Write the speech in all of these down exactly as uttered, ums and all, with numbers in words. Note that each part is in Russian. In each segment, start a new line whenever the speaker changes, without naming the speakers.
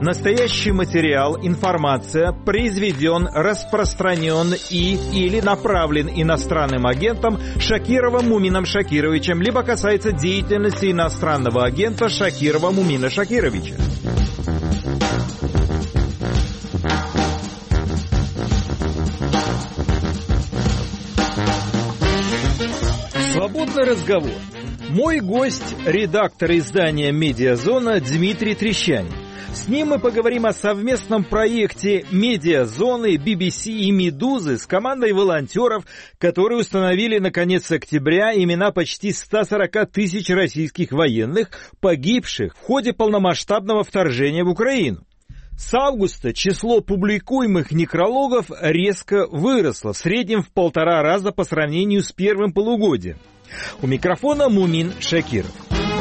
Настоящий материал, информация произведен, распространен и или направлен иностранным агентом Шакировым Мумином Шакировичем, либо касается деятельности иностранного агента Шакирова Мумина Шакировича. Свободный разговор. Мой гость – редактор издания «Медиазона» Дмитрий Трещанин. С ним мы поговорим о совместном проекте «Медиазоны», би би си и «Медузы» с командой волонтеров, которые установили на конец октября имена почти ста сорока тысяч российских военных, погибших в ходе полномасштабного вторжения в Украину. С августа число публикуемых некрологов резко выросло, в среднем в полтора раза по сравнению с первым полугодием. У микрофона Мумин Шакиров.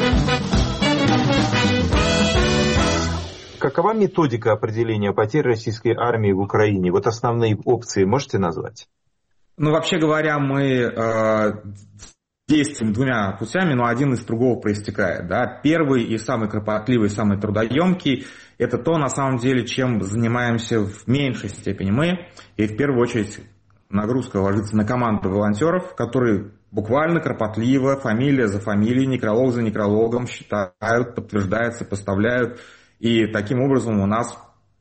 Какова методика определения потерь российской армии в Украине? Вот основные опции можете назвать?
Ну, вообще говоря, мы э, действуем двумя путями, но один из другого проистекает. Да? Первый и самый кропотливый, самый трудоемкий – это то, на самом деле, чем занимаемся в меньшей степени мы. И в первую очередь нагрузка ложится на команду волонтеров, которые буквально кропотливо, фамилия за фамилией, некролог за некрологом считают, подтверждают, сопоставляют. И таким образом у нас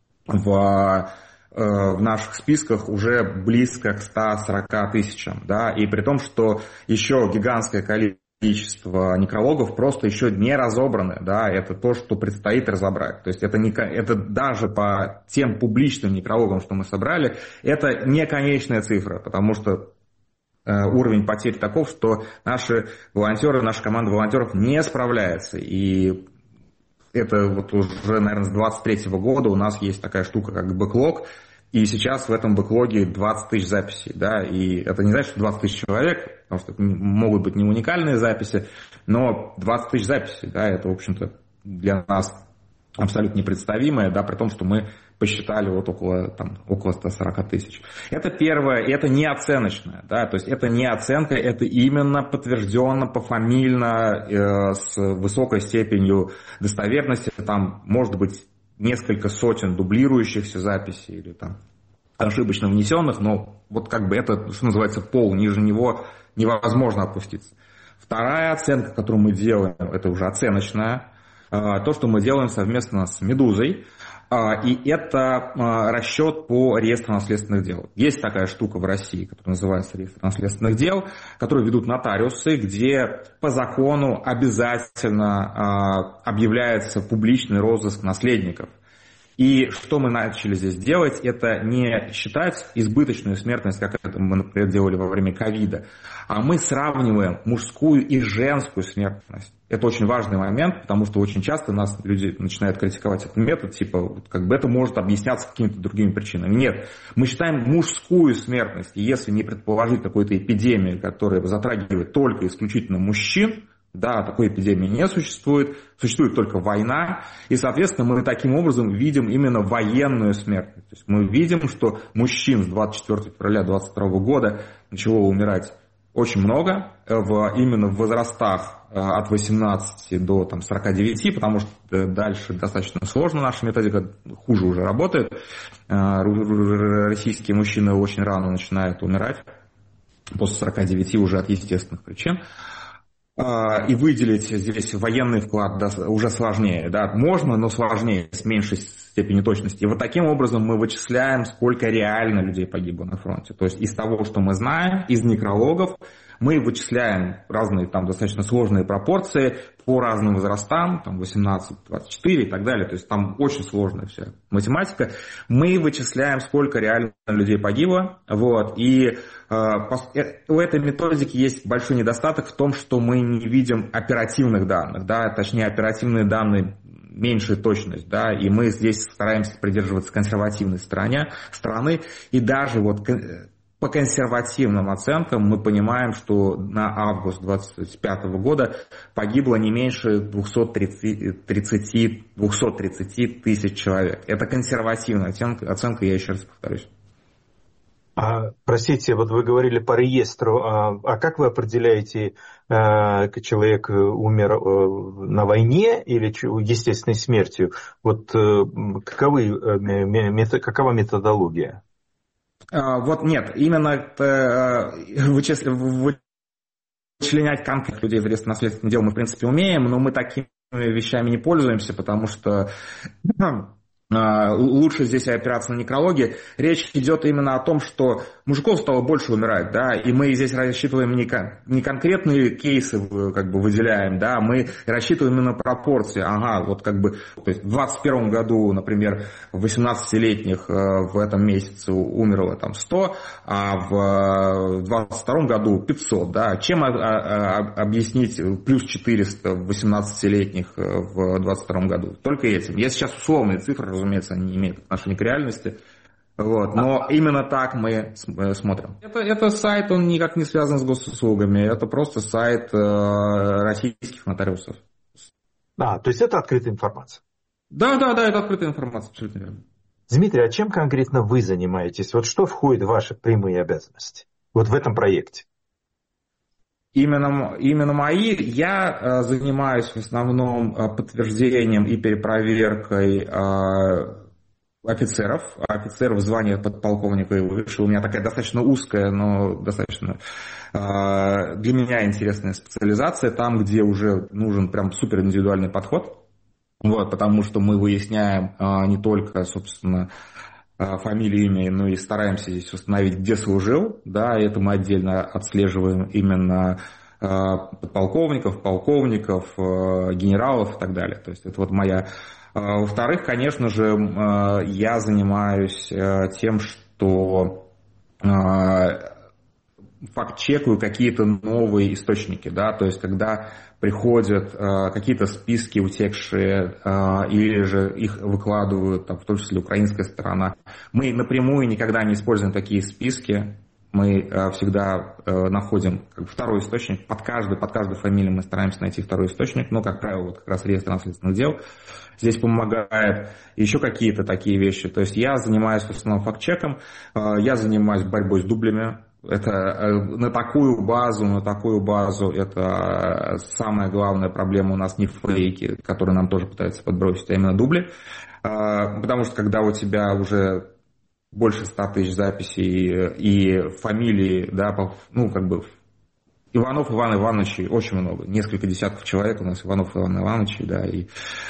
в, в наших списках уже близко к ста сорока тысячам. Да? И при том, что еще гигантское количество некрологов просто еще не разобраны. Да? Это то, что предстоит разобрать. То есть это, не, это даже по тем публичным некрологам, что мы собрали, это не конечная цифра, потому что уровень потерь таков, что наши волонтеры, наша команда волонтеров не справляется. И это вот уже, наверное, с двадцать третьего года у нас есть такая штука, как бэклог, и сейчас в этом бэклоге двадцать тысяч записей, да, и это не значит, что двадцать тысяч человек, потому что это могут быть не уникальные записи, но двадцать тысяч записей, да, это, в общем-то, для нас абсолютно непредставимое, да, при том, что мы посчитали вот около, там, около ста сорока тысяч. Это первое, и это не оценочное, да, то есть это не оценка, это именно подтвержденно, пофамильно, э, с высокой степенью достоверности, там может быть несколько сотен дублирующихся записей или там ошибочно внесенных, но вот как бы это, что называется, пол, ниже него невозможно опуститься. Вторая оценка, которую мы делаем, это уже оценочная, то, что мы делаем совместно с «Медузой», и это расчет по реестру наследственных дел. Есть такая штука в России, которая называется реестр наследственных дел, которую ведут нотариусы, где по закону обязательно объявляется публичный розыск наследников. И что мы начали здесь делать, это не считать избыточную смертность, как это мы, например, делали во время ковида, а мы сравниваем мужскую и женскую смертность. Это очень важный момент, потому что очень часто нас люди начинают критиковать этот метод, типа, как бы это может объясняться какими-то другими причинами. Нет, мы считаем мужскую смертность, и если не предположить какую-то эпидемию, которая затрагивает только исключительно мужчин, да, такой эпидемии не существует, существует только война, и, соответственно, мы таким образом видим именно военную смертность. То есть мы видим, что мужчин с двадцать четвёртого февраля две тысячи двадцать второго года начало умирать очень много, в, именно в возрастах от восемнадцати до там, сорока девяти, потому что дальше достаточно сложно, наша методика хуже уже работает. Российские мужчины очень рано начинают умирать, после сорока девяти уже от естественных причин. И выделить здесь военный вклад да, уже сложнее. Да. Можно, но сложнее, с меньшей степенью точности. И вот таким образом мы вычисляем, сколько реально людей погибло на фронте. То есть из того, что мы знаем, из некрологов, мы вычисляем разные там достаточно сложные пропорции по разным возрастам, там восемнадцать, двадцать четыре и так далее. То есть там очень сложная вся математика. Мы вычисляем, сколько реально людей погибло. Вот. И у этой методики есть большой недостаток в том, что мы не видим оперативных данных, да, точнее оперативные данные меньшая точность, да, и мы здесь стараемся придерживаться консервативной стороны, стороны и даже вот по консервативным оценкам мы понимаем, что на август две тысячи двадцать пятого года погибло не меньше двухсот тридцати тысяч человек. Это консервативная оценка, оценка, я еще раз повторюсь.
А, простите, вот вы говорили по реестру, а, а как вы определяете, а, человек умер а, на войне или естественной смертью? Вот а, каковы, мет, какова методология?
А, вот нет, именно это, вычислять конкретных людей в реестр наследственных дел мы, в принципе, умеем, но мы такими вещами не пользуемся, потому что лучше здесь опираться на некрологи. Речь идет именно о том, что мужиков стало больше умирать, да, и мы здесь рассчитываем не, кон- не конкретные кейсы, как бы, выделяем, да, мы рассчитываем именно пропорции. Ага, вот как бы, то есть в двадцать первом году, например, восемнадцатилетних в этом месяце умерло там сто, а в двадцать втором году пятьсот, да. Чем объяснить плюс четыреста восемнадцатилетних в двадцать втором году? Только этим. Я сейчас условные цифры, разумеется, они не имеют отношения к реальности. Вот. Но именно так мы смотрим. Это, это сайт, он никак не связан с госуслугами. Это просто сайт э, российских нотариусов.
А, то есть это открытая информация?
Да, да, да, это открытая информация, абсолютно верно.
Дмитрий, а чем конкретно вы занимаетесь? Вот что входит в ваши прямые обязанности? Вот в этом проекте.
Именно, именно мои. Я э, занимаюсь в основном э, подтверждением и перепроверкой э, офицеров, офицеров звания подполковника и выше. У меня такая достаточно узкая, но достаточно э, для меня интересная специализация, там, где уже нужен прям супер индивидуальный подход. Вот, потому что мы выясняем э, не только, собственно, фамилию, имя, ну и стараемся здесь установить, где служил, да, и это мы отдельно отслеживаем именно э, подполковников, полковников, э, генералов и так далее. То есть это вот моя. Э, во-вторых, конечно же, э, я занимаюсь э, тем, что э, факт-чекаю какие-то новые источники, да, то есть когда приходят э, какие-то списки утекшие, э, или же их выкладывают, там, в том числе украинская сторона. Мы напрямую никогда не используем такие списки. Мы э, всегда э, находим как бы второй источник. Под каждой, под каждой фамилией мы стараемся найти второй источник. Но, как правило, вот как раз реестр наследственных дел здесь помогает. Еще какие-то такие вещи. То есть я занимаюсь в основном факт-чеком. Э, я занимаюсь борьбой с дублями. Это на такую базу, на такую базу, это самая главная проблема у нас не фейки, которые нам тоже пытаются подбросить, а именно дубли. Потому что когда у тебя уже больше ста тысяч записей и фамилии, да, ну, как бы, Иванов Иван Иванович очень много, несколько десятков человек у нас Иванов Иван Иванович, да, и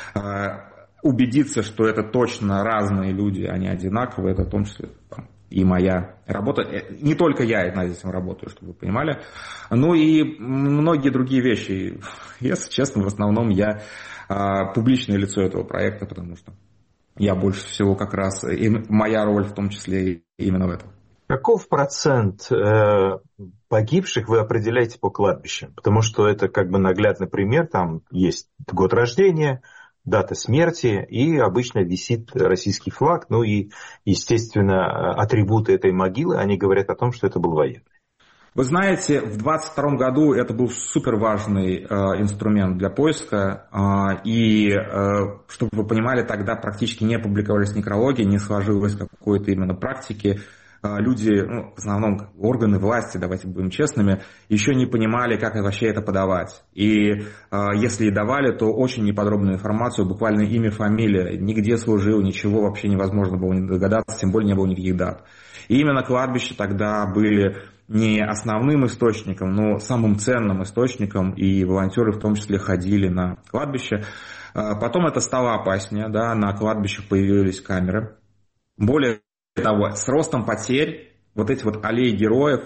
убедиться, что это точно разные люди, они одинаковые, это в том числе там, и моя работа. Не только я над этим работаю, чтобы вы понимали. Ну и многие другие вещи. Если честно, в основном я а, публичное лицо этого проекта, потому что я больше всего как раз, и моя роль в том числе именно в этом.
Каков процент э, погибших вы определяете по кладбищам? Потому что это как бы наглядный пример. Там есть год рождения, дата смерти, и обычно висит российский флаг, ну и, естественно, атрибуты этой могилы, они говорят о том, что это был военный.
Вы знаете, в двадцать втором году это был супер важный э, инструмент для поиска, э, и, э, чтобы вы понимали, тогда практически не публиковались некрологи, не сложилось какой-то именно практики. Люди, ну, в основном органы власти, давайте будем честными, еще не понимали, как вообще это подавать. И э, если и давали, то очень неподробную информацию, буквально имя, фамилия, нигде служил, ничего вообще невозможно было не догадаться, тем более не было никаких дат. И именно кладбища тогда были не основным источником, но самым ценным источником, и волонтеры в том числе ходили на кладбище. Э, потом это стало опаснее, да, на кладбищах появились камеры. Более того, с ростом потерь, вот эти вот аллеи героев,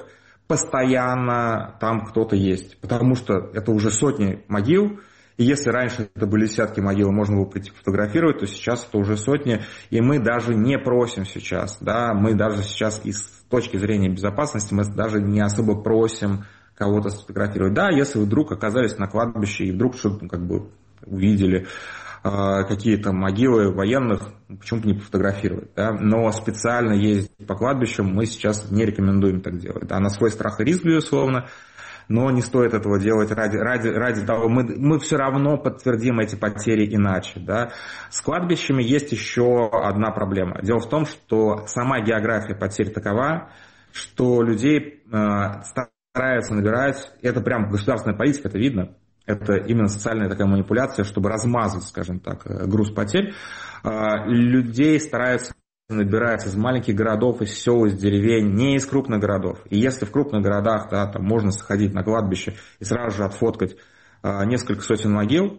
постоянно там кто-то есть. Потому что это уже сотни могил. И если раньше это были десятки могил, можно было прийти фотографировать, то сейчас это уже сотни. И мы даже не просим сейчас, да, мы даже сейчас и с точки зрения безопасности, мы даже не особо просим кого-то сфотографировать. Да, если вы вдруг оказались на кладбище и вдруг что-то как бы увидели, какие-то могилы военных, почему бы не пофотографировать, да? Но специально ездить по кладбищам мы сейчас не рекомендуем так делать, да? На свой страх и риск, безусловно, но не стоит этого делать ради, ради, ради того, мы, мы все равно подтвердим эти потери иначе, да? С кладбищами есть еще одна проблема. Дело в том, что сама география потерь такова, что людей стараются набирать, это прям государственная политика, это видно, это именно социальная такая манипуляция, чтобы размазать, скажем так, груз потерь. Людей стараются набирать из маленьких городов, из сел, из деревень, не из крупных городов. И если в крупных городах, да, там можно сходить на кладбище и сразу же отфоткать несколько сотен могил,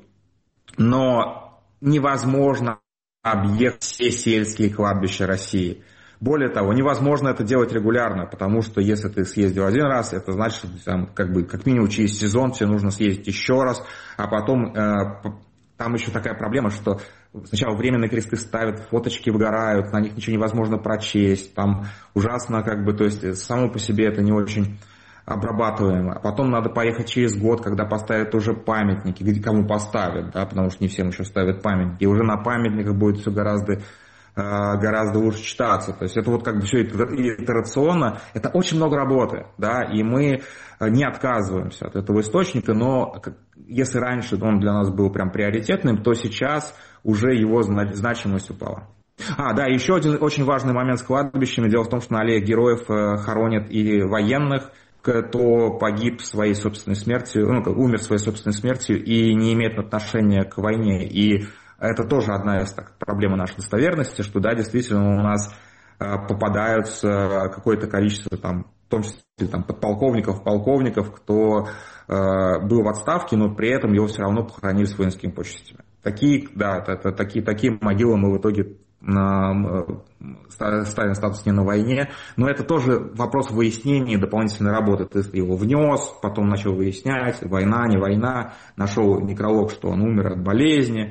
но невозможно объехать все сельские кладбища России. Более того, невозможно это делать регулярно, потому что если ты съездил один раз, это значит, что там, как бы, как минимум через сезон тебе нужно съездить еще раз, а потом э, там еще такая проблема, что сначала временные кресты ставят, фоточки выгорают, на них ничего невозможно прочесть, там ужасно, как бы, то есть само по себе это не очень обрабатываемо. А потом надо поехать через год, когда поставят уже памятники, где кому поставят, да, потому что не всем еще ставят памятники, и уже на памятниках будет все гораздо гораздо лучше читаться. То есть это вот как бы все итерационно. Это очень много работы, да, и мы не отказываемся от этого источника, но если раньше он для нас был прям приоритетным, то сейчас уже его значимость упала. А, да, еще один очень важный момент с кладбищами. Дело в том, что на аллеях героев хоронят и военных, кто погиб своей собственной смертью, ну, умер своей собственной смертью и не имеет отношения к войне. И это тоже одна из так, проблем нашей достоверности, что да, действительно у нас э, попадаются какое-то количество, там, в том числе там, подполковников, полковников, кто э, был в отставке, но при этом его все равно похоронили с воинскими почестями. Такие, да, это, такие, такие могилы мы в итоге э, ставим статус не на войне, но это тоже вопрос выяснения дополнительной работы. Ты его внес, потом начал выяснять, война, не война, нашел некролог, что он умер от болезни,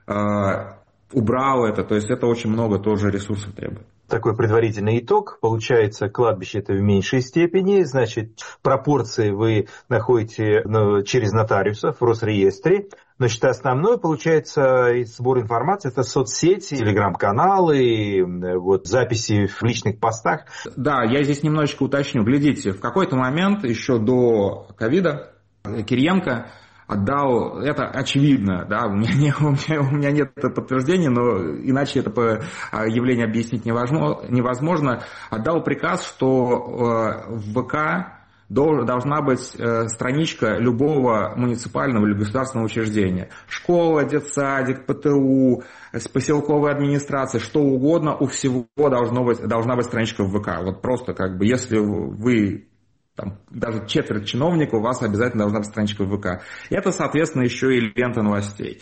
убрал это, то есть это очень много тоже ресурсов требует.
Такой предварительный итог. Получается, кладбище это в меньшей степени, значит, пропорции вы находите ну, через нотариусов в Росреестре. Значит, основное, получается, сбор информации, это соцсети, телеграм-каналы, вот, записи в личных постах.
Да, я здесь немножечко уточню. Глядите, в какой-то момент, еще до ковида, Кириенко отдал, это очевидно, да, у меня, не, у, меня, у меня нет подтверждения, но иначе это явление объяснить невозможно, отдал приказ, что в ВК должна быть страничка любого муниципального или государственного учреждения. Школа, детсадик, ПТУ, поселковая администрация, что угодно, у всего должно быть, должна быть страничка в ВК. Вот просто как бы, если вы там, даже четверть чиновников, у вас обязательно должна быть страничка в ВК. Это, соответственно, еще и лента новостей.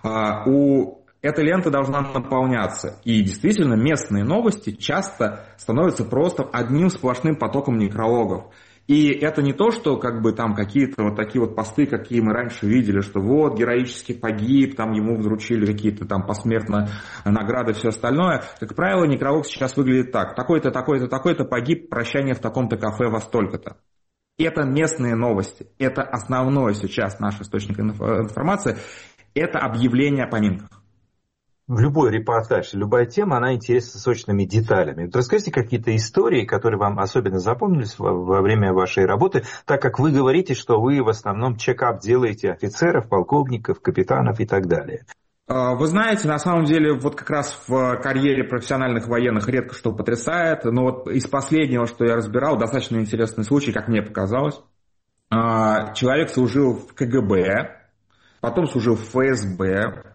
У эта лента должна наполняться. И действительно, местные новости часто становятся просто одним сплошным потоком некрологов. И это не то, что как бы там какие-то вот такие вот посты, какие мы раньше видели, что вот героически погиб, там ему вручили какие-то там посмертно награды и все остальное. Как правило, некролог сейчас выглядит так. Такой-то, такой-то, такой-то погиб, прощание в таком-то кафе во столько-то. Это местные новости. Это основной сейчас наш источник информации. Это объявление о поминках.
В любой репортаж, любая тема, она интересна сочными деталями. Вот расскажите какие-то истории, которые вам особенно запомнились во, во время вашей работы, так как вы говорите, что вы в основном чекап делаете офицеров, полковников, капитанов и так далее.
Вы знаете, на самом деле, вот как раз в карьере профессиональных военных редко что потрясает, но вот из последнего, что я разбирал, достаточно интересный случай, как мне показалось. Человек служил в КГБ, потом служил в ФСБ.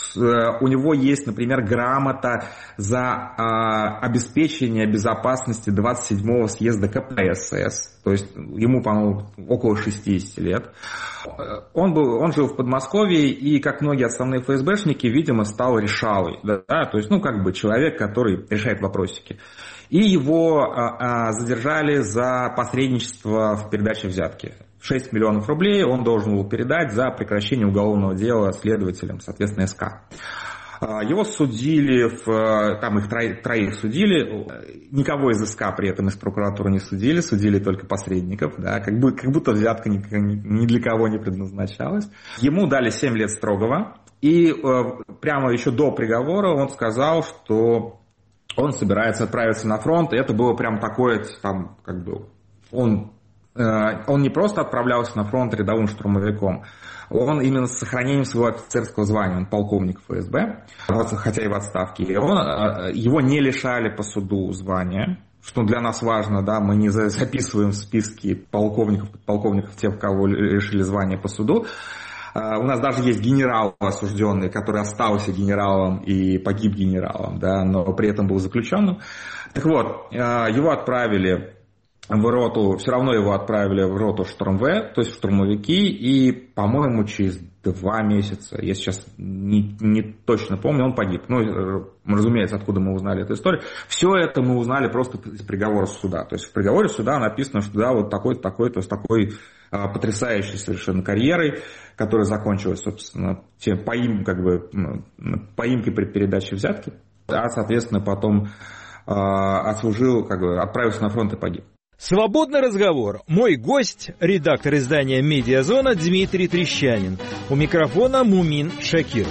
У него есть, например, грамота за а, обеспечение безопасности двадцать седьмого съезда КПСС, то есть ему, по-моему, около шестьдесят лет. Он, был, он жил в Подмосковье и, как многие основные ФСБшники, видимо, стал решалой, да, то есть, ну, как бы человек, который решает вопросики. И его а, а, задержали за посредничество в передаче взятки. шесть миллионов рублей он должен был передать за прекращение уголовного дела следователям, соответственно, СК. Его судили, в, там их троих, троих судили, никого из СК при этом из прокуратуры не судили, судили только посредников, да, как, бы, как будто взятка ни, ни для кого не предназначалась. Ему дали семь лет строгого, и прямо еще до приговора он сказал, что он собирается отправиться на фронт, и это было прям такое, там, как бы, он... Он не просто отправлялся на фронт рядовым штурмовиком, он именно с сохранением своего офицерского звания, он полковник ФСБ, хотя и в отставке. И он, его не лишали по суду звания, что для нас важно, да, мы не записываем в списки полковников, подполковников, тех, кого лишили звания по суду. У нас даже есть генерал осужденный, который остался генералом и погиб генералом, да, но при этом был заключенным. Так вот, его отправили в роту, все равно его отправили в роту штурм-В, то есть в штурмовики, и, по-моему, через два месяца, я сейчас не, не точно помню, он погиб. Ну, разумеется, откуда мы узнали эту историю. Все это мы узнали просто из приговора суда. То есть в приговоре суда написано, что да, вот такой-то, такой-то, с такой а, потрясающей совершенно карьерой, которая закончилась, собственно, тем поим, как бы, поимкой при передаче взятки, а, соответственно, потом а, отслужил, как бы, отправился на фронт и погиб.
Свободный разговор. Мой гость, редактор издания «Медиазона» Дмитрий Трещанин. У микрофона Мумин Шакиров.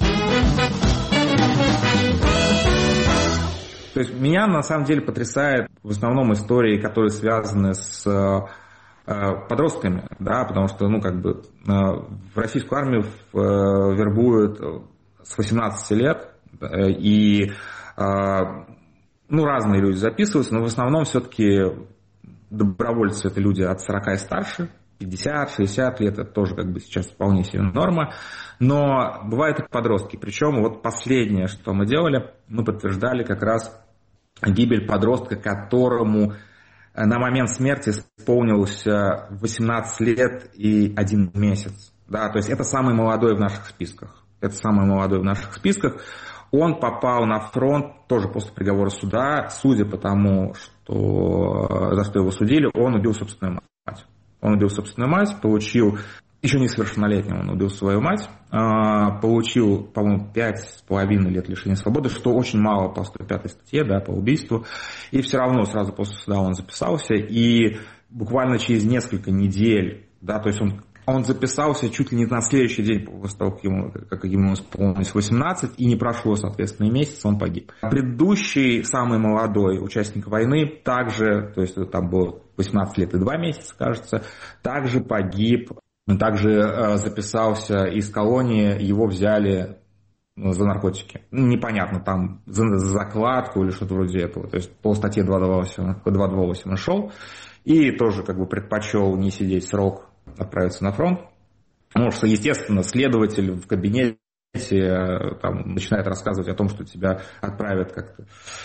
То есть меня на самом деле потрясает в основном истории, которые связаны с э, подростками, да, потому что, ну, как бы э, в российскую армию э, вербуют с восемнадцати лет, э, и э, ну, разные люди записываются, но в основном все-таки добровольцы — это люди от сорока и старше, пятьдесят-шестьдесят лет, это тоже как бы сейчас вполне себе норма, но бывают и подростки. Причем вот последнее, что мы делали, мы подтверждали как раз гибель подростка, которому на момент смерти исполнилось восемнадцать лет и один месяц. Да, то есть это самый молодой в наших списках. Это самый молодой в наших списках. Он попал на фронт тоже после приговора суда, судя по тому, что, за что его судили, он убил собственную мать. Он убил собственную мать, получил, еще несовершеннолетним он убил свою мать, получил, по-моему, пять с половиной лет лишения свободы, что очень мало по сто пятой статье, да, по убийству. И все равно сразу после суда он записался, и буквально через несколько недель, да, то есть он Он записался чуть ли не на следующий день после того, как ему, как ему исполнилось восемнадцать, и не прошло, соответственно, и месяц, он погиб. Предыдущий, самый молодой участник войны, также, то есть там было восемнадцать лет и два месяца, кажется, также погиб, также э, записался из колонии, его взяли за наркотики. Непонятно, там за, за закладку или что-то вроде этого. То есть по статье двадцать двадцать восемь шел, и тоже как бы предпочел не сидеть срок, отправиться на фронт. Потому что, естественно, следователь в кабинете там, начинает рассказывать о том, что тебя отправят как-то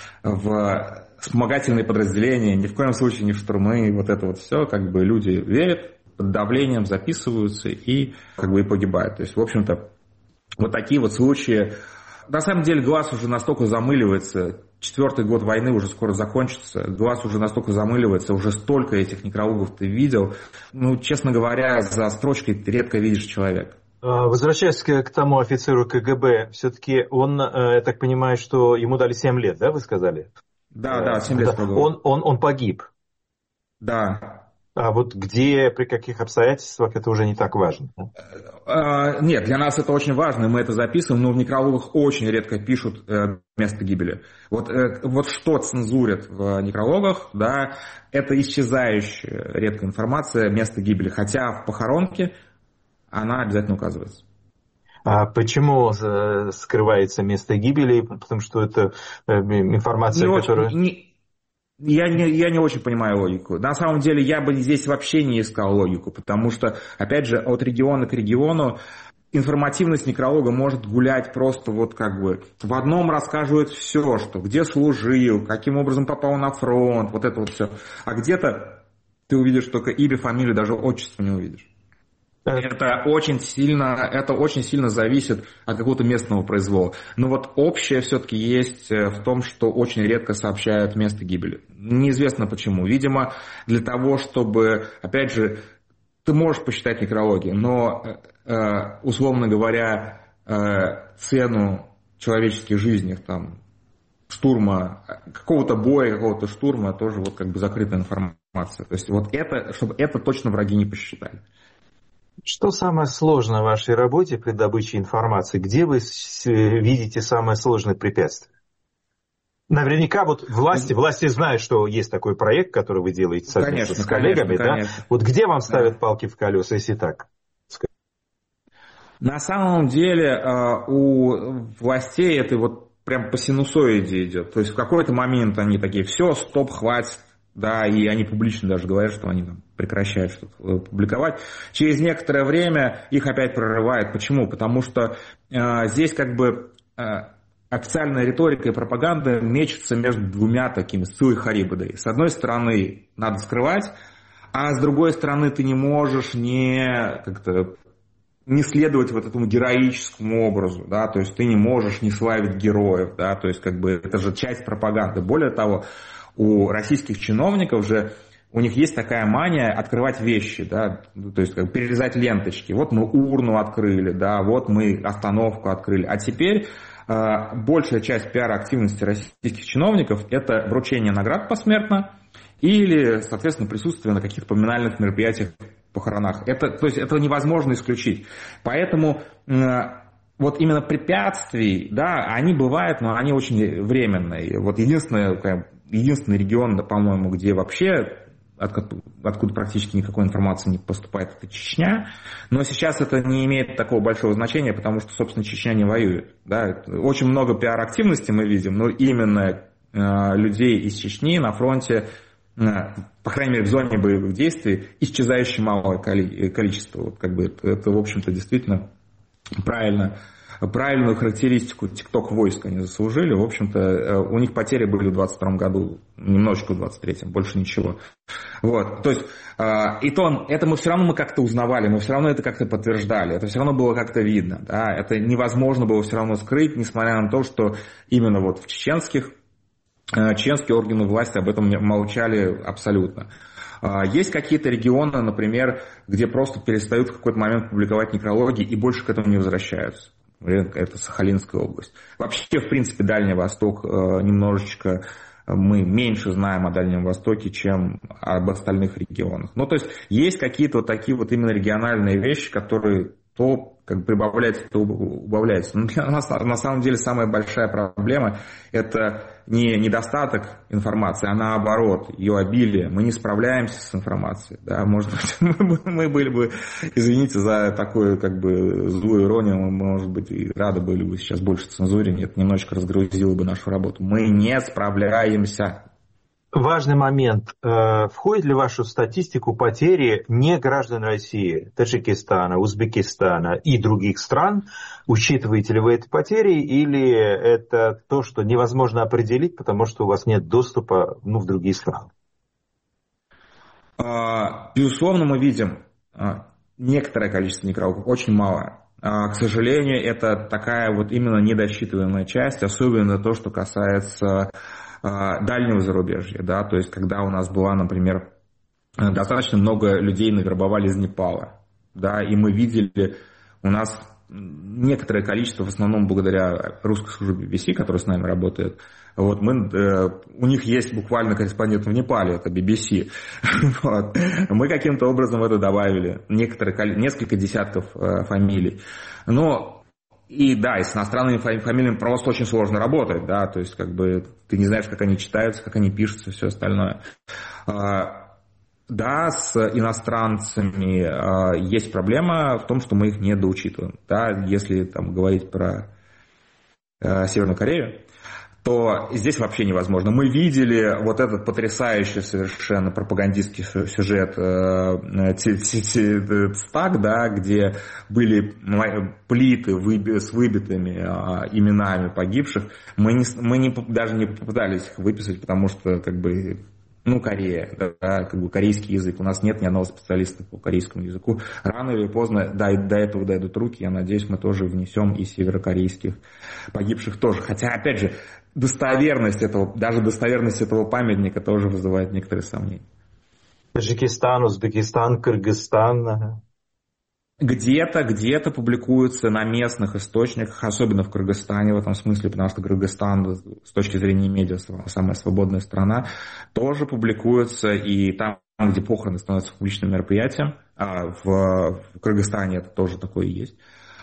в вспомогательные подразделения, ни в коем случае не в штурмы, вот это вот все, как бы люди верят, под давлением записываются и как бы и погибают. То есть, в общем-то, вот такие вот случаи. На самом деле глаз уже настолько замыливается, четвертый год войны уже скоро закончится, глаз уже настолько замыливается, уже столько этих некрологов ты видел. Ну, честно говоря, за строчкой ты редко видишь человека.
Возвращаясь к, к тому офицеру КГБ, все-таки он, я так понимаю, что ему дали семь лет, да, вы сказали?
Да, да, семь лет строго.
Он, он, он погиб?
Да.
А вот где, при каких обстоятельствах, это уже не так важно?
А, нет, для нас это очень важно, мы это записываем, но в некрологах очень редко пишут э, место гибели. Вот, э, вот что цензурят в некрологах, да, это исчезающая редкая информация, место гибели, хотя в похоронке она обязательно указывается.
А почему скрывается место гибели? Потому что это информация,
не
которая...
Очень, не... Я не, я не очень понимаю логику. На самом деле я бы здесь вообще не искал логику, потому что, опять же, от региона к региону информативность некролога может гулять просто вот как бы. В одном рассказывают все, что где служил, каким образом попал на фронт, вот это вот все. А где-то ты увидишь только имя, фамилию, даже отчество не увидишь. Это очень сильно, это очень сильно зависит от какого-то местного произвола. Но вот общее все-таки есть в том, что очень редко сообщают место гибели. Неизвестно почему. Видимо, для того, чтобы, опять же, ты можешь посчитать некрологи, но, условно говоря, цену человеческих жизней, там, штурма, какого-то боя, какого-то штурма, тоже вот как бы закрытая информация. То есть вот это, чтобы это точно враги не посчитали.
Что самое сложное в вашей работе при добыче информации? Где вы видите самое сложное препятствие? Наверняка вот власти, власти знают, что есть такой проект, который вы делаете совместно конечно, с коллегами. Конечно, да? Конечно. Вот где вам ставят да. палки в колеса, если так?
На самом деле у властей это вот прям по синусоиде идет. То есть в какой-то момент они такие, все, стоп, хватит, да, и они публично даже говорят, что они там прекращают что-то публиковать. Через некоторое время их опять прорывает. Почему? Потому что э, здесь как бы э, официальная риторика и пропаганда мечется между двумя такими сциллой харибдой. С одной стороны, надо скрывать, а с другой стороны, ты не можешь не как-то не следовать вот этому героическому образу, да, то есть ты не можешь не славить героев, да, то есть как бы это же часть пропаганды. Более того, у российских чиновников же, у них есть такая мания открывать вещи, да, то есть как бы перерезать ленточки. Вот мы урну открыли, да, вот мы остановку открыли, а теперь э, большая часть пиар-активности российских чиновников – это вручение наград посмертно или, соответственно, присутствие на каких-то поминальных мероприятиях, похоронах. Это, то есть этого невозможно исключить. Поэтому э, вот именно препятствий, да, они бывают, но они очень временные. Вот единственный, единственный регион, да, по-моему, где вообще откуда, откуда практически никакой информации не поступает, это Чечня. Но сейчас это не имеет такого большого значения, потому что, собственно, Чечня не воюет. Да. Очень много пиар-активности мы видим, но именно э, людей из Чечни на фронте, по крайней мере, в зоне боевых действий исчезающе малое количество. Вот как бы это, это, в общем-то, действительно правильно, правильную характеристику TikTok войск они заслужили. В общем-то, у них потери были в двадцать втором году, немножечко в двадцать третьем, больше ничего. Вот. То есть, и то, это мы все равно мы как-то узнавали, мы все равно это как-то подтверждали, это все равно было как-то видно. Да? Это невозможно было все равно скрыть, несмотря на то, что именно вот в чеченских чеченские органы власти об этом молчали абсолютно. Есть какие-то регионы, например, где просто перестают в какой-то момент публиковать некрологи и больше к этому не возвращаются. Это Сахалинская область. Вообще, в принципе, Дальний Восток немножечко мы меньше знаем о Дальнем Востоке, чем об остальных регионах. Ну, то есть, есть какие-то вот такие вот именно региональные вещи, которые то как бы прибавляется, то убавляется. Но для нас на самом деле самая большая проблема – это не недостаток информации, а наоборот, ее обилие. Мы не справляемся с информацией. Да? Может быть, мы, мы были бы, извините за такую как бы злую иронию, мы, может быть, и рады были бы сейчас больше цензуре, это немножечко разгрузило бы нашу работу. Мы не справляемся.
Важный момент. Входит ли в вашу статистику потери не граждан России, Таджикистана, Узбекистана и других стран? Учитываете ли вы эти потери или это то, что невозможно определить, потому что у вас нет доступа, ну, в другие страны?
Безусловно, мы видим некоторое количество некрологов, очень мало. К сожалению, это такая вот именно недосчитываемая часть, особенно то, что касается дальнего зарубежья, да, то есть когда у нас была, например, достаточно много людей навербовали из Непала, да, и мы видели, у нас некоторое количество, в основном благодаря русской службе би би си, которая с нами работает, вот, мы, э, у них есть буквально корреспондент в Непале, это би би си, вот. Мы каким-то образом это добавили, некоторые, несколько десятков э, фамилий, но и да, и с иностранными фамилиями просто очень сложно работать, да, то есть как бы ты не знаешь, как они читаются, как они пишутся, все остальное. Да, с иностранцами есть проблема в том, что мы их не доучитываем. Да, если там говорить про Северную Корею, то здесь вообще невозможно. Мы видели вот этот потрясающий совершенно пропагандистский сюжет Цтак, да, где были плиты с выбитыми именами погибших. Мы, не, мы не, даже не попытались их выписать, потому что как бы, ну, Корея, да, как бы корейский язык. У нас нет ни одного специалиста по корейскому языку. Рано или поздно до, до этого дойдут руки. Я надеюсь, мы тоже внесем и северокорейских погибших тоже. Хотя, опять же, достоверность этого, даже достоверность этого памятника тоже вызывает некоторые сомнения.
Таджикистан, Узбекистан, Кыргызстан.
Где-то, где-то публикуются на местных источниках, особенно в Кыргызстане в этом смысле, потому что Кыргызстан с точки зрения медиа самая свободная страна, тоже публикуются, и там, где похороны становятся публичным мероприятием, а в, в Кыргызстане это тоже такое есть,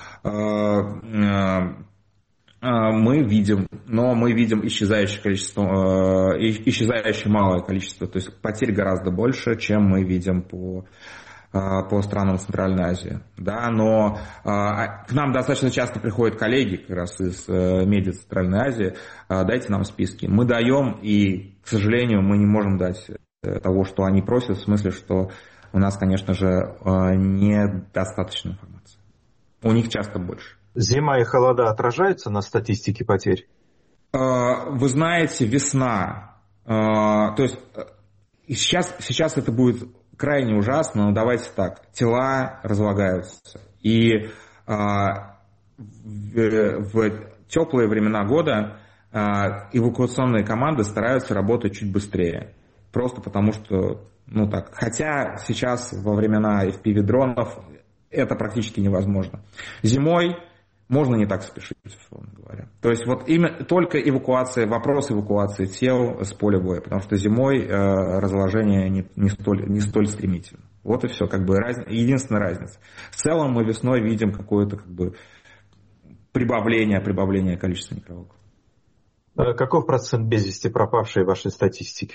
мы видим, но мы видим исчезающее количество, исчезающее малое количество, то есть потерь гораздо больше, чем мы видим по по странам Центральной Азии, да, но а, к нам достаточно часто приходят коллеги как раз из а, медиа Центральной Азии, а, дайте нам списки. Мы даем, и, к сожалению, мы не можем дать того, что они просят, в смысле, что у нас, конечно же, а, недостаточно информации. У них часто больше.
Зима и холода отражаются на статистике потерь?
А, вы знаете, весна, а, то есть сейчас, сейчас это будет крайне ужасно, но давайте так, тела разлагаются. И а, в, в теплые времена года а, эвакуационные команды стараются работать чуть быстрее. Просто потому что, ну так, хотя сейчас во времена эф пи ви-дронов это практически невозможно. Зимой можно не так спешить, условно говоря. То есть вот именно только эвакуация, вопрос эвакуации тел с поля боя, потому что зимой э, разложение не, не, столь, не столь стремительно. Вот и все, как бы раз, единственная разница. В целом мы весной видим какое-то как бы прибавление, прибавление количества некрологов.
Каков процент без вести пропавшей в вашей статистике?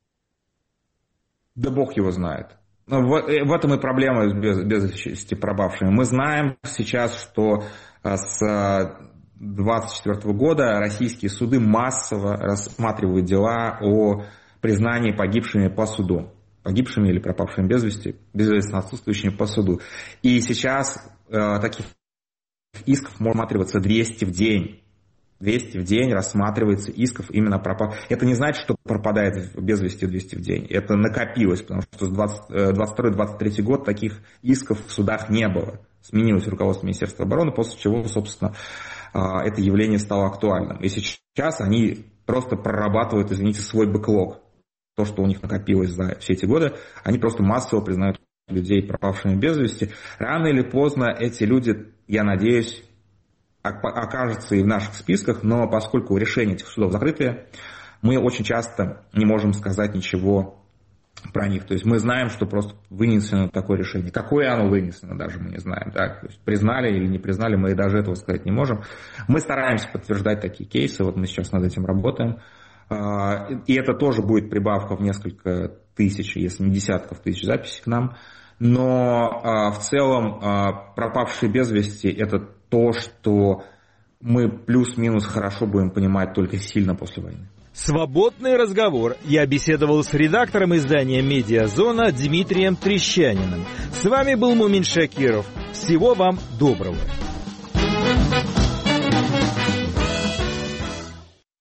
Да бог его знает. В, в этом и проблема без, без вести пропавшими. Мы знаем сейчас, что с две тысячи двадцать четвёртого года российские суды массово рассматривают дела о признании погибшими по суду. Погибшими или пропавшими без вести, безвестно отсутствующими по суду. И сейчас э, таких исков может рассматриваться двести в день. двести в день рассматривается исков именно пропав. Это не значит, что пропадает без вести двести в день. Это накопилось, потому что с двадцать второй — двадцать третий год таких исков в судах не было. Сменилось руководство Министерства обороны, после чего, собственно, это явление стало актуальным. И сейчас они просто прорабатывают, извините, свой бэклог. То, что у них накопилось за все эти годы, они просто массово признают людей пропавшими без вести. Рано или поздно эти люди, я надеюсь, окажутся и в наших списках, но поскольку решения этих судов закрытые, мы очень часто не можем сказать ничего про них. То есть мы знаем, что просто вынесено такое решение. Какое оно вынесено, даже мы не знаем. Да? То есть признали или не признали, мы даже этого сказать не можем. Мы стараемся подтверждать такие кейсы, вот мы сейчас над этим работаем. И это тоже будет прибавка в несколько тысяч, если не десятков тысяч записей к нам. Но в целом пропавшие без вести — это то, что мы плюс-минус хорошо будем понимать только сильно после войны.
Свободный разговор. Я беседовал с редактором издания «Медиазона» Дмитрием Трещаниным. С вами был Мумин Шакиров. Всего вам доброго.